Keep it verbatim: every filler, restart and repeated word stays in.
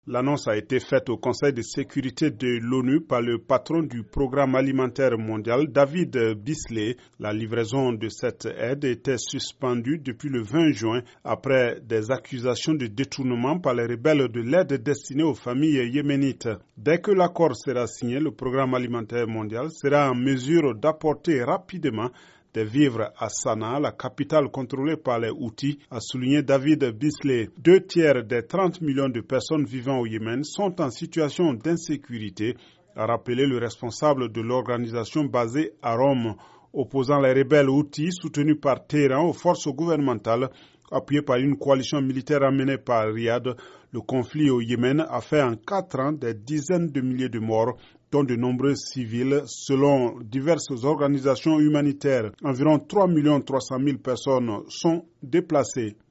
L'annonce a été faite au Conseil de sécurité de l'ONU par le patron du Programme alimentaire mondial, David Beasley. La livraison de cette aide était suspendue depuis le vingt juin après des accusations de détournement par les rebelles de l'aide destinée aux familles yéménites. Dès que l'accord sera signé, le Programme alimentaire mondial sera en mesure d'apporter rapidement des vivres à Sanaa, la capitale contrôlée par les Houthis, a souligné David Beasley. Deux tiers des trente millions de personnes vivant au Yémen sont en situation d'insécurité, a rappelé le responsable de l'organisation basée à Rome, opposant les rebelles Houthis soutenus par Téhéran aux forces gouvernementales. Appuyé par une coalition militaire amenée par Riyad, le conflit au Yémen a fait en quatre ans des dizaines de milliers de morts, dont de nombreux civils. Selon diverses organisations humanitaires, environ trois millions trois cent mille personnes sont déplacées.